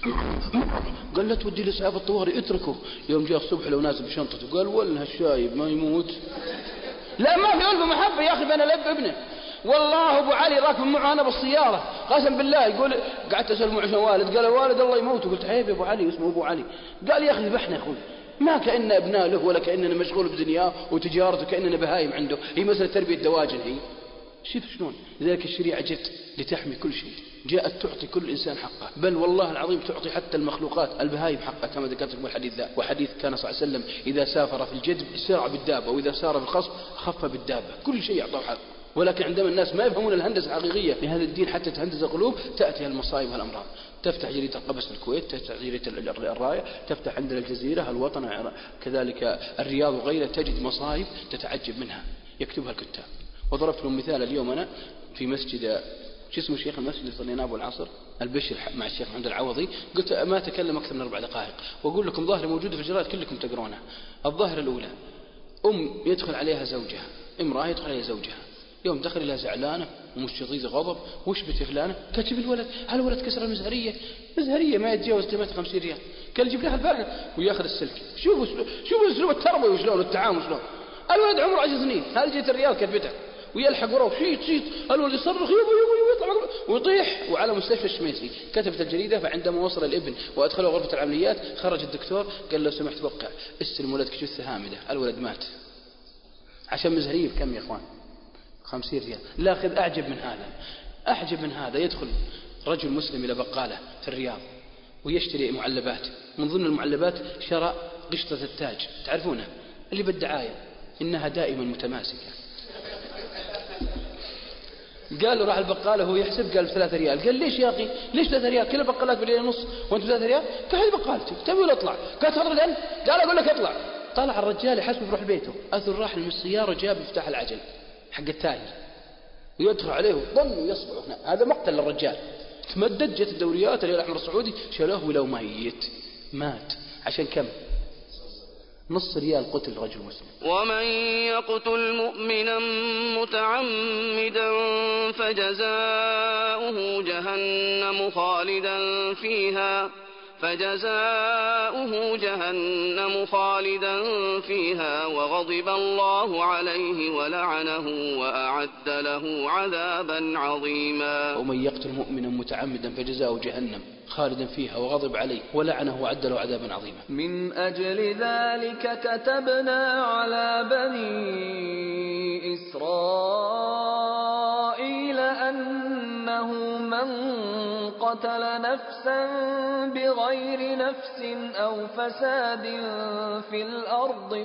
قال لا تودي لإسعاف الطوارئ اتركه. يوم جاء الصبح لو نازل بشنطته قال ولها الشايب ما يموت. لا ما في ألف محبة يا أخي بين الأب ابنه. والله أبو علي راكب معه أنا بالسيارة قسم بالله يقول قعدت أسأل عشان والد، قال الوالد الله يموت. قلت عيب يا أبو علي اسمه أبو علي. قال يا أخي ذبحنا يا أخوي، ما كأن أبناء له ولا كأننا مشغول بدنياه وتجارته كأننا بهايم عنده، هي مسألة تربية دواجن هي. شوف شلون. لذلك الشريعة جت لتحمي كل شيء، جاءت تعطي كل إنسان حقه، بل والله العظيم تعطي حتى المخلوقات البهايم حقها كما ذكرت لكم الحديث ذا. وحديث كان صلى الله عليه وسلم إذا سافر في الجدب سرع بالدابة، وإذا سار في الخصب خف بالدابة، كل شيء يعطاه حق. ولكن عندما الناس ما يفهمون الهندسة الحقيقية لهذا الدين حتى تهندس القلوب تأتي المصائب والأمراض. تفتح جريدة القبس في الكويت، تفتح جريدة الراية، تفتح عندنا الجزيرة الوطن كذلك الرياض وغيرها، تجد مصائب تتعجب منها يكتبها الكتاب. وضربت لهم مثال اليوم أنا في مسجد شو اسمه شيخ المسجد اللي صلينا أبو العصر البشر مع الشيخ محمد العوضي، قلت ما أتكلم أكثر من 4 دقائق وأقول لكم ظاهرة موجودة في الجرائد كلكم تقرونها. الظاهرة الأولى يدخل عليها زوجها، امرأة يدخل عليها زوجها، يوم دخل إلى زعلانة ومشتغيظ غضب وش بتي فلانة؟ كتب الولد الولد كسر المزهرية، مزهرية ما يتجاوز قيمتها 50 ريال. قال جيب لها الفارغة وياخذ السلك. شوفوا اسلوب التربوي وشلون التعامل شلون. الولد عمره 10 سنين، هذه جيت الريال كتبتها ويلحق وراه شيت الولد يصرخ يبو يطلع ويطيح. وعلى مستشفى الشميسي كتبت الجريدة، فعندما وصل الابن وأدخله غرفة العمليات خرج الدكتور قال له سمحت وقع، استلم ولدك جثة هامدة. الولد مات عشان مزهرية بكم يا إخوان؟ 50 ريال. لا خذ أعجب من هذا يدخل رجل مسلم إلى بقالة في الرياض ويشتري معلبات. من ضمن المعلبات شرى قشطة التاج، تعرفونه اللي بالدعاية إنها دائما متماسكة. قال له راح البقالة هو يحسب، قال 3 ريال. قال ليش يا أخي؟ ليش 3 ريال؟ كل البقالات بريال ونص وأنت 3 ريال؟ قال هذه بقالتي، تبي ولا أطلع؟ قال تفضل أنت. قال أقول لك أطلع. طلع الرجال يحسب يروح بيته، أثر راح من السيارة جاب مفتاح العجل حق التاجر ويدخل عليه وظن ويصبع هنا. هذا مقتل للرجال. تمدد، جت الدوريات الهلال الأحمر السعودي شالوه ولو ميت مات. عشان كم؟ نص ريال قتل رجل مسلم.
ومن يقتل مؤمنا متعمدا فجزاؤه جهنم خالدا فيها وغضب الله عليه ولعنه وأعد له عذابا عظيما.
ومن يقتل مؤمنا متعمدا فجزاؤه جهنم خالدا فيها وغضب عليه ولعنه وأعد له عذابا عظيما.
من أجل ذلك كتبنا على بني إسرائيل أنه من قتل نفسا بغير نفس أو فساد في الأرض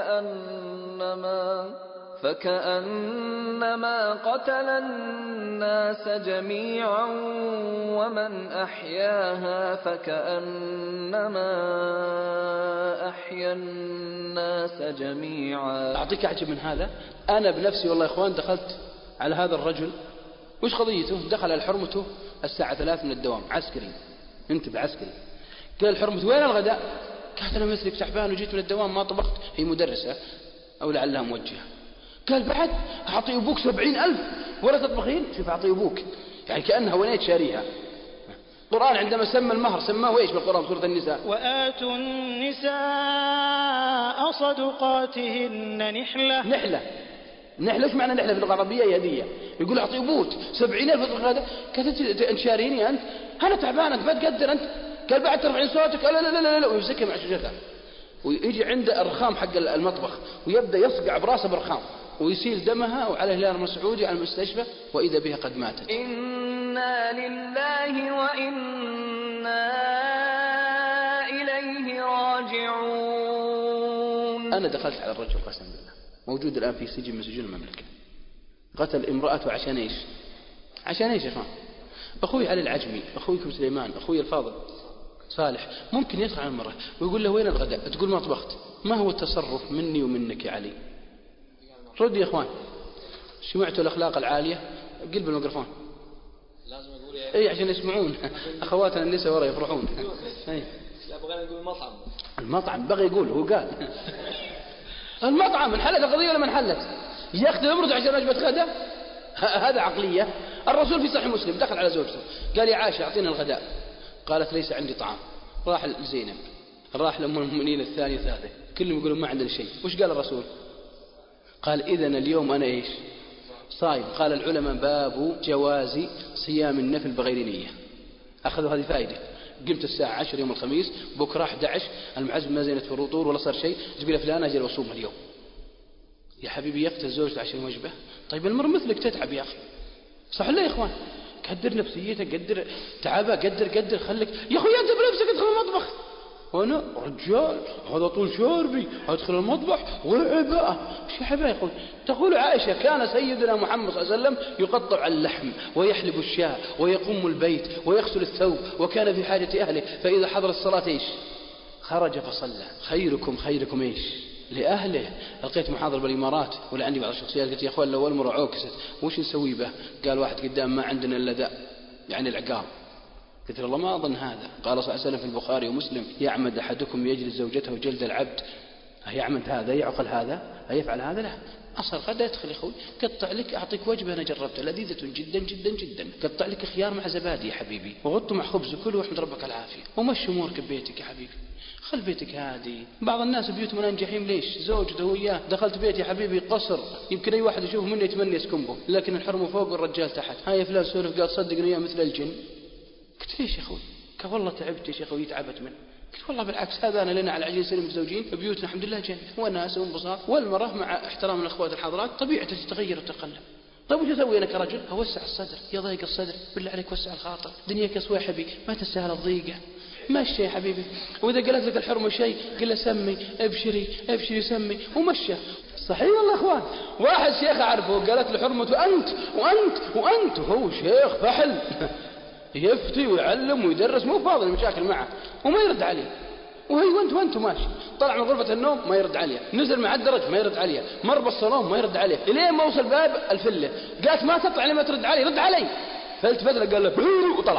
فكأنما قتل الناس جميعا ومن أحياها فكأنما أحيا الناس جميعا.
أعطيك أعجب من هذا. أنا بنفسي والله يا إخوان دخلت على هذا الرجل، وش قضيته؟ دخل على حرمته الساعة 3 من الدوام، عسكري، انتبه عسكري. قال حرمته وين الغداء؟ قالت أنا مثلك تعبان وجيت من الدوام ما طبخت. هي مدرسة أو لعلها موجهة. قال بعد أعطي أبوك 70,000 ولا تطبخين؟ شوف أعطي أبوك يعني كأنها ونيت شاريها. القرآن عندما سمى المهر سماه إيش بالقرآن؟ سورة النساء
وآتوا النساء صدقاتهن نحلة.
إيش معنى نحلة في اللغة العربية؟ هدية. يقول أعطي أبوك 70,000 هذا. قالت أنت شاريني أنت؟ أنا تعبان أنت ما تقدر أنت. قال بعد ترفعين صوتك؟ لا ويمسكها مع شجرتها ويجي عنده الرخام حق المطبخ ويبدأ يصقع براسه برخام ويسيل دمها وعلى الهلال الأحمر السعودي على المستشفى وإذا بها قد ماتت.
إنا لله وإنا إليه راجعون.
أنا دخلت على الرجل قسم بالله موجود الآن في سجن من سجون المملكة، قتل امرأته عشان إيش؟ عشان إيش يا إخوان؟ أخوي علي العجمي، أخويكم سليمان، أخوي الفاضل صالح ممكن يدخل على المرأة ويقول له وين الغداء؟ تقول ما طبخت. ما هو التصرف مني ومنك يا علي؟ رد يا إخوان. سمعتوا الأخلاق العالية؟ قل بالميكروفون لازم أقول إيه عشان يسمعون أخواتنا النساء ورا يفرحون. لا
بغينا نقول
المطعم بغي يقول هو قال المطعم انحلت القضية ولا ما انحلت؟ ياخذ امرته عشان وجبة غدا؟ هذا عقلية. الرسول في صحيح مسلم دخل على زوجته قال يا عائشة أعطينا الغداء. قالت ليس عندي طعام. راح لزينب، راح لأم المؤمنين الثانية ثالثة، كلهم يقولون ما عندنا شيء. وش قال الرسول؟ قال إذن اليوم أنا إيش؟ صايم. قال العلماء باب جواز صيام النفل بغير نية. أخذوا هذه فائدة. قمت الساعة 10 يوم الخميس، بكرة 11 المعزم ما زينت في الرطور ولا صار شيء، تقول فلان أجل وصوم اليوم. يا حبيبي يقتل زوجته عشان وجبه؟ طيب المرة مثلك تتعب يا أخي، صح لا يا إخوان؟ قدر نفسيتك، قدر تعبه، قدر خليك يا أخوي أنت بنفسك ادخل المطبخ. وأنا رجال هذا طول شاربي أدخل المطبخ وعباء. ايش عباء يا أخوي؟ تقول عائشة كان سيدنا محمد صلى الله عليه وسلم يقطع اللحم ويحلب الشاة ويقوم البيت ويغسل الثوب وكان في حاجة أهله، فإذا حضر الصلاة إيش؟ خرج فصلى. خيركم إيش؟ لأهله. لقيت محاضر بالإمارات ولا عندي بعض الشخصيات قلت يا أخوان لو المرأة عوكست وش نسوي به؟ قال واحد قدام ما عندنا إلا ذا يعني العقار. قلت الله ما أظن هذا. قال صلى الله عليه وسلم في البخاري ومسلم يعمد أحدكم يجلد زوجته جلد العبد. يعمد هذا يعقل هذا يفعل هذا؟ لا. أصل غدا يدخل يا أخوي قطع لك أعطيك وجبة أنا جربتها لذيذة جدا جدا جدا، قطع لك خيار مع زبادي يا حبيبي وغطه مع خبز وكله واحمد ربك العافية ومشي أمورك ببيتك يا حبيبي. خل بيتك هادي. بعض الناس بيوتهم الآن جحيم. ليش؟ زوجته وياه. دخلت بيت يا حبيبي قصر، يمكن أي واحد يشوف منه يتمنى يسكن به، لكن الحرم فوق والرجال تحت. هاي فلان سولف قال صدقني يا مثل الجن. قلت ليش يا أخوي؟ قال والله تعبت يا شيخ ويتعبت منه. قلت والله بالعكس، هذا أنا لنا على 20 سنة متزوجين، بيوتنا الحمد لله جنة وناس وانبساط، والمرأة مع احترام الأخوات الحاضرات طبيعتها تتغير وتتقلب. طيب وش أسوي أنا كرجل؟ أوسع الصدر. يضيق الصدر بالله عليك وسع الخاطر، دنياك صويحبي ما تستاهل الضيقة. مشي يا حبيبي. وإذا قالت لك الحرمة شيء قل له سمي ابشري ابشري سمي ومشي. صحيح والله أخوان. واحد شيخ أعرفه قالت له حرمته أنت وأنت وأنت، وهو شيخ فحل يفتي ويعلم ويدرس، مو فاضي المشاكل معه وما يرد عليه. وهي وانت ماشي. طلع من غرفة النوم ما يرد عليها، نزل مع الدرج ما يرد عليها، مر بالصالون ما يرد عليه، إلين ما وصل باب الفلة قالت ما تطلع لما ترد علي، رد علي. فالتفت له قال له بيرو وطلع.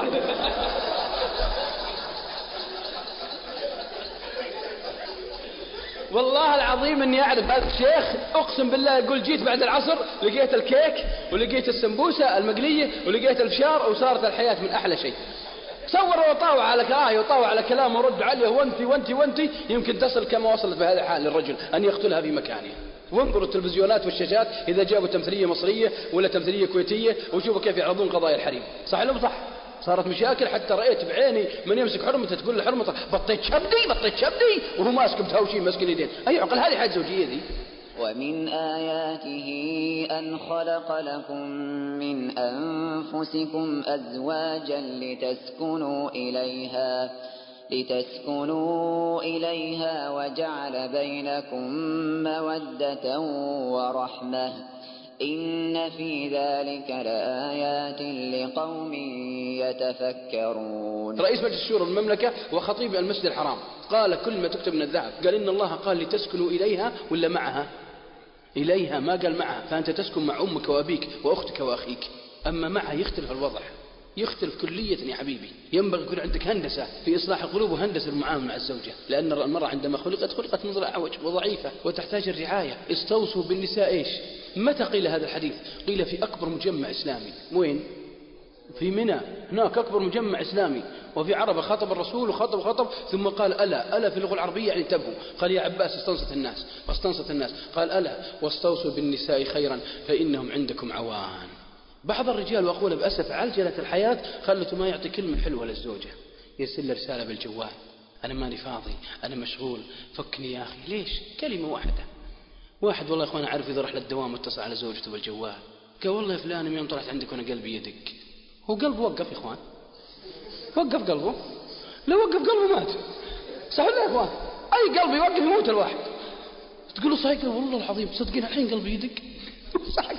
والله العظيم اني اعرف هذا الشيخ، اقسم بالله يقول جيت بعد العصر لقيت الكيك ولقيت السمبوسه المقليه ولقيت الفشار وصارت الحياه من احلى شيء. تصور وطاوع على كلام وطاوع على كلام ورد عليه وانت يمكن تصل كما وصلت بهذا الحال للرجل ان يقتلها في مكانها. وانظروا التلفزيونات والشاشات اذا جابوا تمثيليه مصريه ولا تمثيليه كويتيه وشوفوا كيف يعرضون قضايا الحريم. صح ولا صح؟ صارت مشاكل حتى رأيت بعيني من يمسك حرمته تقول لحرمته بطيت شبدي وهو ماسك بتهاوشين ماسك اليدين. أي عقل هذه حاجة زوجية ذي.
ومن آياته أن خلق لكم من أنفسكم أزواجا لتسكنوا إليها وجعل بينكم مودة ورحمة إن في ذلك لآيات لقوم يتفكرون.
رئيس مجلس الشورى المملكة وخطيب المسجد الحرام قال كل ما تكتب من الذهب، قال إن الله قال لتسكنوا إليها ولا معها؟ إليها، ما قال معها. فأنت تسكن مع أمك وأبيك وأختك وأخيك، أما معها يختلف الوضع، يختلف كلية يا حبيبي. ينبغي يكون عندك هندسة في إصلاح القلوب وهندسة المعاملة مع الزوجة، لأن المرأة عندما خلقت من ضلع أعوج وضعيفة وتحتاج الرعاية. استوصوا بالنساء إيش؟ متى قيل هذا الحديث؟ قيل في أكبر مجمع إسلامي. وين؟ في منى، هناك أكبر مجمع إسلامي. وفي عربة خطب الرسول وخطب ثم قال ألا في اللغة العربية يعني انتبهوا. قال يا عباس واستنصت الناس قال ألا واستوصوا بالنساء خيرا فإنهم عندكم عوان. بعض الرجال وأقول بأسف عجلة الحياة خلته ما يعطي كلمة حلوة للزوجة، يرسل رسالة بالجوال أنا ماني فاضي أنا مشغول فكني يا أخي. ليش؟ كلمة واحدة. واحد والله يا أخوان أعرف إذا راح للدوام واتصل على زوجته بالجوال قال والله يا فلان يوم طلعت عندك وأنا قلبي يدق. هو قلبه وقف يا إخوان، وقف قلبه، لو وقف قلبه مات. صح ولا يا إخوان؟ أي قلبي يوقف يموت الواحد. تقول له صحيح؟ والله العظيم صدقين الحين قلبي يدق. صح.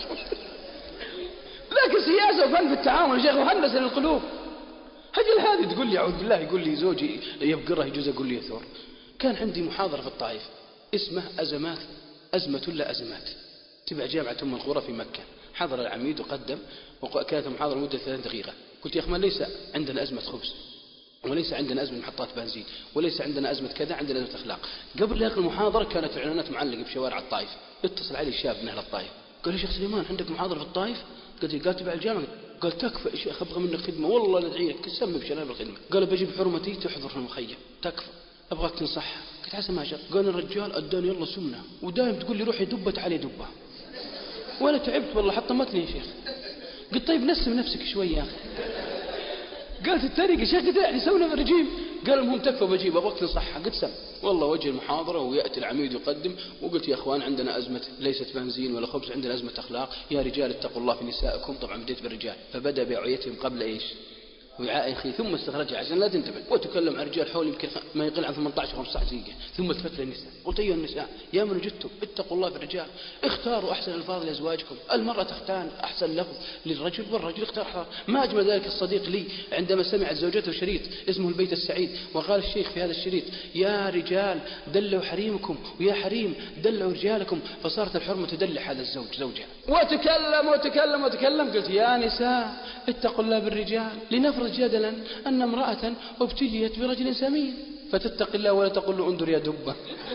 لكن سياسة وفن في التعامل يا شيخ وهندسة للقلوب. هجل هذه تقول لي أعوذ بالله يقول لي زوجي يبقره يجوز أقول لي يثور. كان عندي محاضرة في الطائف اسمه أزمة لا أزمات، تبع جامعة أم القرى في مكة. حضر العميد وقدم وكانت المحاضرة مدة 3 دقيقة. قلت يا أخوان ليس عندنا أزمة خبز وليس عندنا أزمة محطات بنزين وليس عندنا أزمة كذا، عندنا أزمة أخلاق. قبل لا المحاضرة كانت إعلانات معلقة بشوارع الطائف. اتصل علي شاب من أهل الطائف قال لي شيخ سليمان عندك محاضرة في الطائف؟ قال تبع الجامعة. قال تكفى يا شيخ أبغى منك خدمة والله ندعي لك سمي بشناب الخدمة. قال بجيب حرمتي تحضر في المخيم تكفى أبغاك تنصحها. قلت عسى ما جاء. قال الرجال أداني يلا سمنة ودائم تقول لي روحي دبت علي دبة ولا تعبت والله حطمتني يا شيخ. قلت طيب نسم نفسك شوي يا أخي. قالت الطريقة شيخ قلت يعني سونا رجيم. قال المهم تكفى بجيب أبغاك تنصحها. قلت سم والله وجه المحاضرة ويأتي العميد يقدم وقلت يا أخوان عندنا أزمة ليست بنزين ولا خبز، عندنا أزمة أخلاق. يا رجال اتقوا الله في نسائكم. طبعا بديت بالرجال فبدأ بأوعيتهم قبل إيش؟ وعاء أخي ثم استخرجها عشان لا تنتبه وتكلم عن رجال حول يمكن ما يقل عن 18 و 15 دقيقة. ثم التفت للنساء قلت أيها النساء يا من وجدتم اتقوا الله في الرجال، اختاروا أحسن الألفاظ لأزواجكم. المرأة تختار أحسن لفظ للرجل والرجل يختار أحسن. ما أجمل ذلك الصديق لي عندما سمع زوجته شريط اسمه البيت السعيد وقال الشيخ في هذا الشريط يا رجال دلوا حريمكم ويا حريم دلوا رجالكم، فصارت الحرمة تدلع هذا الزوج زوجها. وتكلم قلت يا نساء اتقوا الله بالرجال، لنفرض جدلا أن امرأة ابتليت برجل سمين فتتق الله ولا تقول له انظر يا دبة.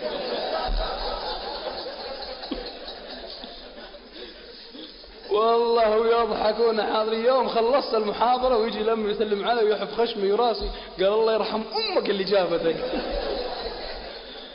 والله يضحكون حاضر. يوم خلصت المحاضرة ويجي لم يسلم علي ويحف خشمي وراسي قال الله يرحم أمك اللي جابتك.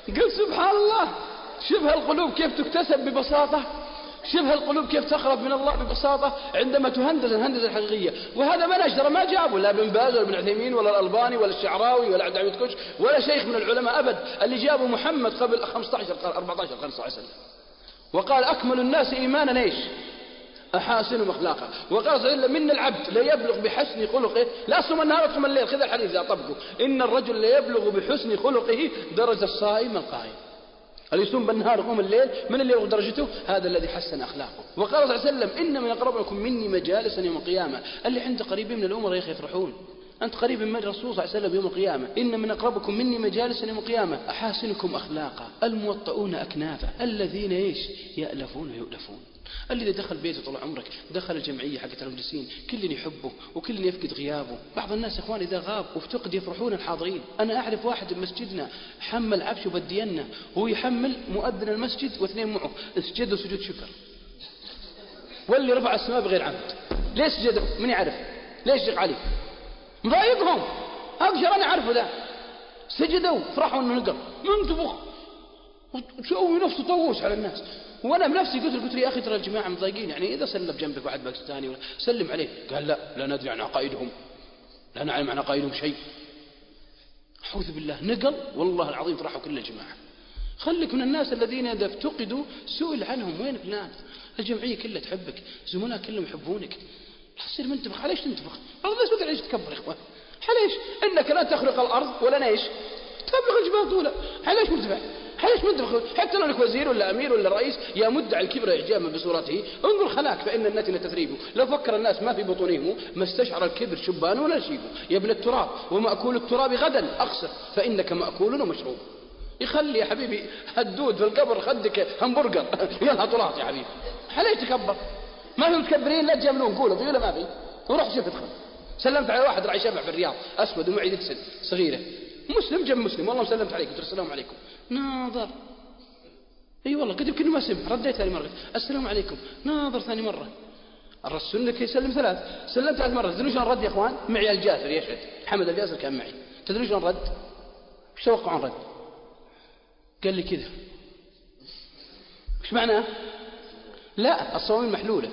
قلت سبحان الله، شبه القلوب كيف تكتسب ببساطة، شبه القلوب كيف تخرب من الله ببساطة عندما تهندز الهندزة الحقيقية. وهذا منهج ترى ما جابه لا ابن باز ولا ابن عثيمين ولا الألباني ولا الشعراوي ولا عبد الحميد كش ولا شيخ من العلماء أبد، اللي جابه محمد قبل 15 قرن 14 قرن صلى الله عليه وسلم. وقال أكمل الناس إيمانا إيش؟ أحاسنهم أخلاقا. وقال صلى الله عليه وسلم إن العبد لا يبلغ بحسن خلقه، لا صم النهار وصم الليل، خذ الحديث ذا طبقه، إن الرجل لا يبلغ بحسن خلقه درجة الصائم القائم. اللي يصوم بالنهار يقوم الليل، من اللي يبلغ درجته؟ هذا الذي حسن أخلاقه. وقال صلى الله عليه وسلم إن من أقربكم مني مجالسا يوم القيامة، اللي عنده قريبين من الأمر يا أخي يفرحون، أنت قريب من الرسول صلى الله عليه وسلم يوم القيامة. إن من أقربكم مني مجالسا يوم القيامة أحاسنكم أخلاقا الموطؤون أكنافا الذين إيش؟ يألفون ويؤلفون. اللي دخل بيته طول عمرك، دخل الجمعية حقت المجلسين، كل يحبه وكل يفقد غيابه. بعض الناس يا إخوان إذا غاب وافتقد يفرحون الحاضرين. أنا أعرف واحد بمسجدنا حمل عفش وبدينا، هو يحمل مؤذن المسجد واثنين معه، سجدوا سجود شكر، واللي رفع السماء بغير عمد. ليش سجدوا؟ من يعرف؟ ليش شيخ علي؟ مضايقهم، أقشر أنا أعرفه ذا. سجدوا فرحوا أنه نقر منتبخ وتسوي نفسه طووس على الناس. وأنا بنفسي قلت له يا أخي ترى الجماعة مضايقين، يعني إذا سلم جنبك واحد باكستاني ولا سلم عليه. قال لا ندري عن عقائدهم، لا نعلم عن عقائدهم شيء. أعوذ بالله، نقل والله العظيم فرحوا كل الجماعة. خليك من الناس الذين إذا افتقدوا سئل عنهم وين فلان. الجمعية كلها تحبك، زملاء كلهم يحبونك، لا تصير منتفخ. عليش تنتفخ؟ بعض الناس مثل عيش تكبر يا إخوان. عليش؟ إنك لا تخرق الأرض ولا نيش تبلغ الجبال طولا. عليش مرتفع؟ عليش منتفخ؟ حتى لو لك وزير ولا أمير ولا رئيس يا مدعي الكبر إعجابا بصورته، انظر خلاك فإن النتن تثريبه. لو فكر الناس ما في بطونهم ما استشعر الكبر شبان ولا شيبه. يا ابن التراب ومأكول التراب غدا أقصر فإنك مأكول ومشروب. يخلي يا حبيبي هدود في القبر خدك همبرجر يلا طلعت يا حبيبي. عليش تكبر؟ ما في متكبرين لا تجاملون، قولوا في ولا ما في؟ وروح شوف ادخل. سلمت على واحد راعي شبع في الرياض أسود ومعي دكسل صغيرة، مسلم جنب مسلم، والله سلمت عليكم قلت السلام عليكم، ناظر اي والله قد يمكن ما سمع، رديت ثاني مرة السلام عليكم، ناظر ثاني مرة. الرسول لك يسلم ثلاث، سلمت ثلاث مرات. تدرون شلون رد يا اخوان؟ معي الجاسر يشهد، حمد الجاسر كان معي. تدرون شلون رد؟ ايش توقعون رد؟ قال لي كذا. ايش معناه؟ لا الصواميل محلولة.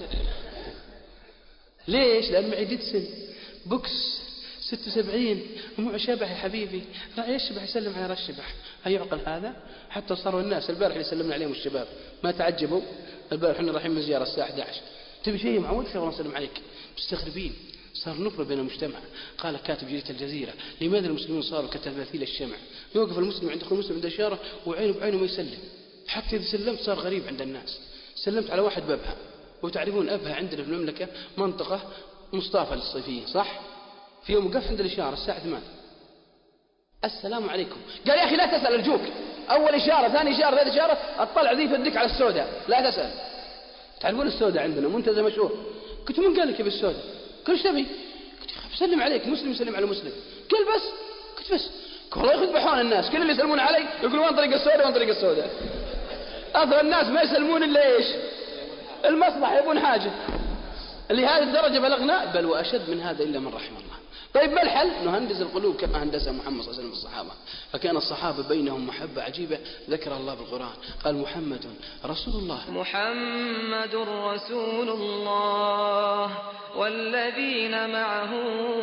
ليش؟ لأن معي ديدسن بوكس 76 ومع شبح يا حبيبي، رأي الشبح يسلم على الشبح. هيعقل هذا؟ حتى صاروا الناس البارح اللي سلمنا عليهم الشباب ما تعجبوا. البارح احنا رايحين من زيارة الساعة 11 تبي شيء معود في الله نسلم عليك، مستغربين. صار نفرة بين المجتمع. قال كاتب جريدة الجزيرة لماذا المسلمون صاروا كتماثيل الشمع، يوقف المسلم عند كل مسلم عند إشارة وعينه بعينه ما يسلم. حتى إذا سلمت صار غريب عند الناس. سلمت على واحد بأبها، وتعرفون أبها عندنا في المملكة منطقة مصطفى للصيفيين صح؟ في يوم وقف عند الإشارة الساعة 8 السلام عليكم، قال يا أخي لا تسأل أرجوك، أول إشارة ثاني إشارة ثالث إشارة أطلع ذي فدك على السوداء لا تسأل. تعرفون السوداء عندنا منتزه مشهور. قلت من قال لك يا بالسوداء؟ قال ايش تبي؟ قلت بسلم عليك، مسلم يسلم على مسلم. قال بس؟ قلت بس. والله يذبحون الناس، كل اللي يسلمون علي يقولون وين طريق السوداء وين طريق السوداء. أثر الناس ما يسلمون إلا إيش؟ المصلحة، يبون حاجة. لهذه الدرجة بلغنا، بل وأشد من هذا إلا من رحم الله. طيب ما الحل؟ نهندز القلوب كما هندسها محمد صلى الله عليه وسلم الصحابة. فكان الصحابة بينهم محبة عجيبة ذكر الله بالقرآن، قال محمد رسول الله،
محمد رسول الله والذين معه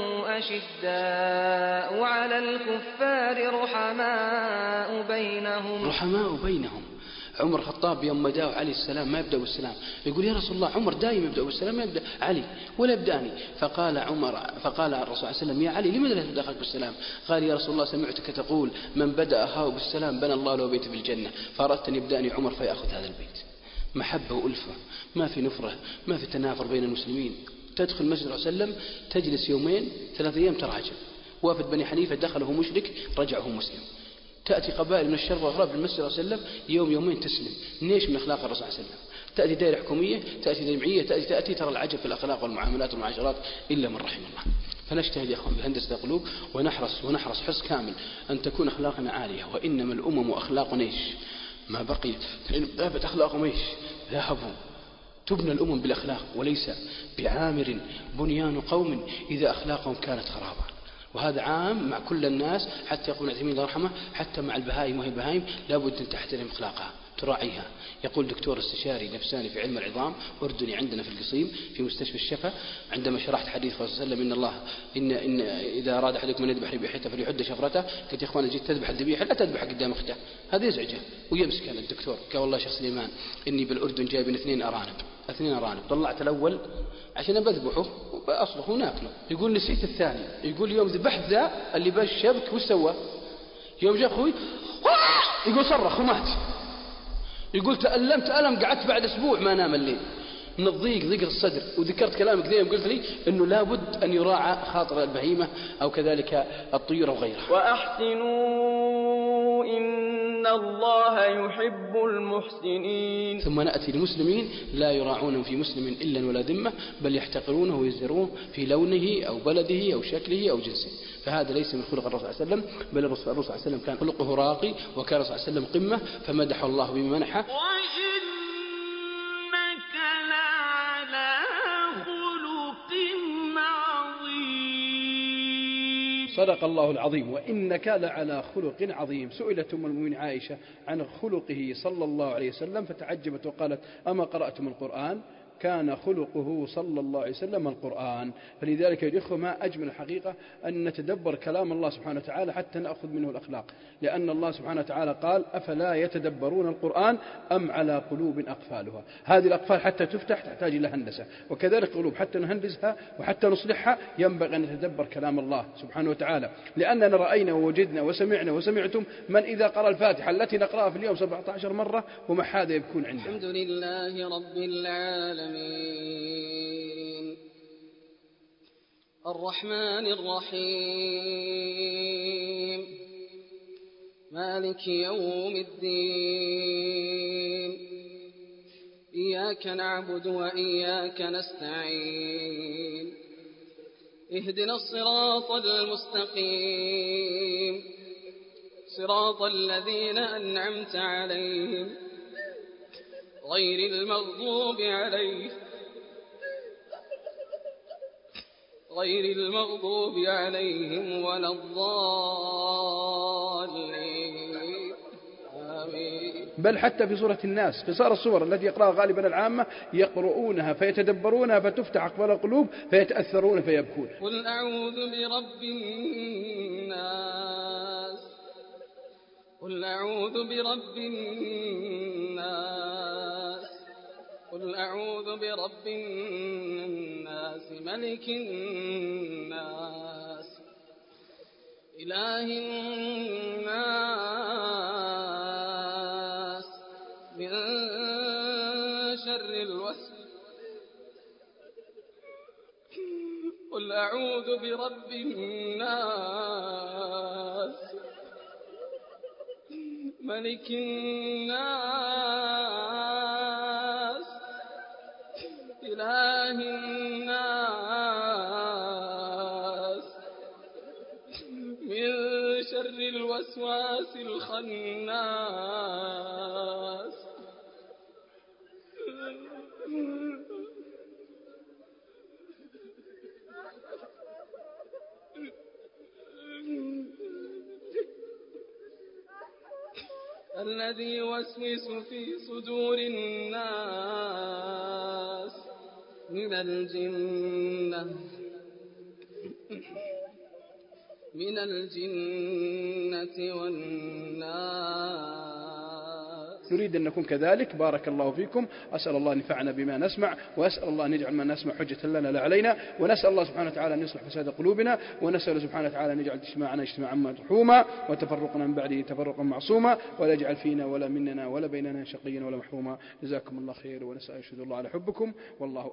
أشداء على الكفار رحماء بينهم.
عمر الخطاب يوم ما جاء علي السلام ما يبدأ بالسلام، يقول يا رسول الله عمر دائما يبدأ بالسلام ما يبدأ علي ولا يبدأني. فقال الرسول صلى الله عليه وسلم يا علي لماذا لا تبدأ أخاك بالسلام؟ قال يا رسول الله سمعتك تقول من بدأ أخاه بالسلام بنى الله له بيت في الجنة، فأردت أن يبدأني عمر فيأخذ هذا البيت. محبة وألفة، ما في نفرة، ما في تنافر بين المسلمين. تدخل المسجد صلى الله عليه وسلم تجلس يومين 3 أيام تراجع. وافد بني حنيفة دخله مشرك رجعه مسلم. تأتي قبائل من الشرق والغرب للمسجد صلى الله عليه وسلم يوم يومين تسلم. ليش؟ من أخلاق الرسول صلى الله عليه وسلم. تأتي دائرة حكومية، تأتي جمعية، تأتي ترى العجب في الأخلاق والمعاملات والمعاشرات إلا من رحم الله. فنجتهد يا أخوان بهندسة القلوب ونحرص حرص كامل أن تكون أخلاقنا عالية. وإنما الأمم أخلاق إيش؟ ما بقي ذهبت أخلاقهم إيش؟ ذهبوا. تبنى الأمم بالأخلاق وليس بعامر بنيان قوم إذا أخلاقهم كانت خرابة. وهذا عام مع كل الناس، حتى يقول ابن عثيمين الله يرحمه حتى مع البهائم، وهي بهائم لابد أن تحترم أخلاقها تراعيها. يقول دكتور استشاري نفساني في علم العظام أردني عندنا في القصيم في مستشفى الشفا، عندما شرحت حديث صلى الله عليه وسلم إن الله إن إذا أراد أحدكم أن يذبح ذبيحته فليحد شفرته، قلت يا إخوان جيت تذبح الذبيحة لا تذبح قدام أخته، هذا يزعجه ويمسك. كان الدكتور قال والله شيخ سليمان إني بالأردن جايبين 2 أرانب، طلعت الأول عشان بذبحه وأصلخه وناكله، يقول نسيت الثاني، يقول يوم ذبحت ذا اللي باش شبك وش سوى؟ يوم جاء أخوي يقول صرخ ومات، يقول تألمت ألم قعدت بعد أسبوع ما نام الليل من الضيق، ضيق الصدر. وذكرت كلامك ذي قلت لي أنه لابد أن يراعى خاطر البهيمة أو كذلك الطيور وغيرها.
وأحسنوا إن الله يحب المحسنين.
ثم نأتي للمسلمين لا يراعون في مسلم إلا ولا ذمة، بل يحتقرونه ويزدرونه في لونه أو بلده أو شكله أو جنسه، فهذا ليس من خلق الرسول صلى الله عليه وسلم، بل الرسول صلى الله عليه وسلم كان خلقه راقي، وكان صلى الله عليه وسلم قمة، فمدح الله بمنحه.
وإنك لعلى خلق عظيم.
صدق الله العظيم. وإنك لعلى خلق عظيم. سئلت أم المؤمنين عائشة عن خلقه صلى الله عليه وسلم فتعجبت وقالت أما قرأتم القرآن؟ كان خلقه صلى الله عليه وسلم القرآن. فلذلك يا إخوة ما أجمل الحقيقة أن نتدبر كلام الله سبحانه وتعالى حتى نأخذ منه الأخلاق، لأن الله سبحانه وتعالى قال أفلا يتدبرون القرآن أم على قلوب أقفالها. هذه الأقفال حتى تفتح تحتاج إلى هندسة، وكذلك قلوب حتى نهندسها وحتى نصلحها ينبغي أن نتدبر كلام الله سبحانه وتعالى، لأننا رأينا ووجدنا وسمعنا وسمعتم من إذا قرأ الفاتحة التي نقرأها في اليوم 17 مرة ومع هذا يبكون عنده.
الحمد لله رب العالمين الرحمن الرحيم مالك يوم الدين إياك نعبد وإياك نستعين اهدنا الصراط المستقيم صراط الذين أنعمت عليهم غير المغضوب عليهم ولا الضالين آمين.
بل حتى في سورة الناس قصار الصور التي يقرأها غالبا العامة يقرؤونها فيتدبرونها فتفتح أقبال القلوب فيتأثرون فيبكون.
قل أعوذ برب الناس قل أعوذ برب الناس قل أعوذ برب الناس ملك الناس إله الناس من شر الوسواس قل أعوذ برب الناس ملك الناس إله الناس من شر الوسواس الخناس الذي يوسوس في صدور الناس من الجنة والناس.
نريد أن نكون كذلك. بارك الله فيكم. أسأل الله أن ينفعنا بما نسمع، وأسأل الله أن يجعل ما نسمع حجة لنا لا علينا، ونسأل الله سبحانه وتعالى أن يصلح فساد قلوبنا، ونسأل سبحانه وتعالى أن يجعل اجتماعنا اجتماعا مرحوما وتفرقنا من بعده تفرقا معصوما، ولا يجعل فينا ولا مننا ولا بيننا شقيا ولا محروما. جزاكم الله خير، ونسأل الله على حبكم، والله